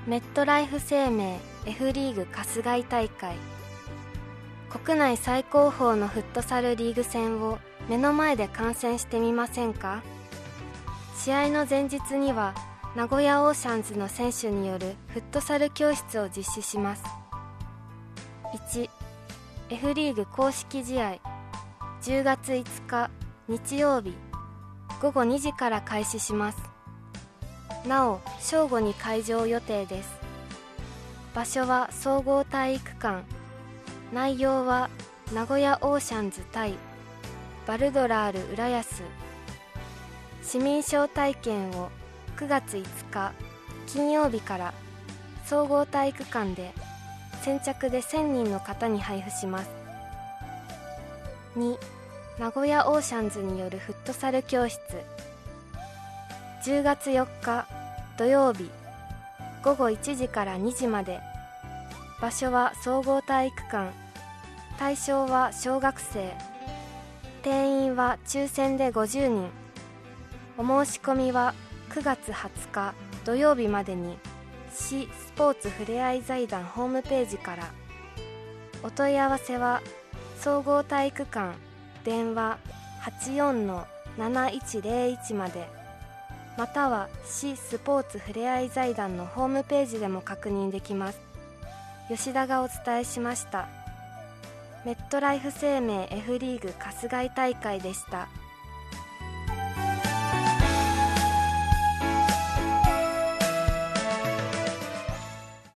メットライフ生命 F リーグ春日井大会。国内最高峰のフットサルリーグ戦を目の前で観戦してみませんか？試合の前日には名古屋オーシャンズの選手によるフットサル教室を実施します。1、F リーグ公式試合、10月5日日曜日午後2時から開始します。なお正午に開場予定です。場所は総合体育館。内容は名古屋オーシャンズ対バルドラール浦安。市民招待券を9月5日金曜日から総合体育館で先着で1000人の方に配布します。2、名古屋オーシャンズによるフットサル教室。10月4日土曜日午後1時から2時まで。場所は総合体育館。対象は小学生。定員は抽選で50人。お申し込みは9月20日土曜日までに市スポーツふれあい財団ホームページから。お問い合わせは総合体育館電話 84-7101 まで、または市スポーツふれあい財団のホームページでも確認できます。吉田がお伝えしました。メットライフ生命 F リーグ春日井大会でした。